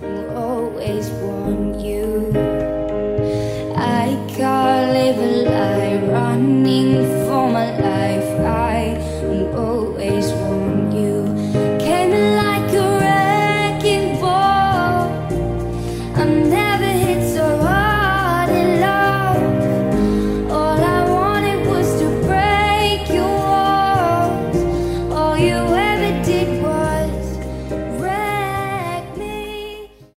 will always want you. I can't live a lie, running for my life. I will always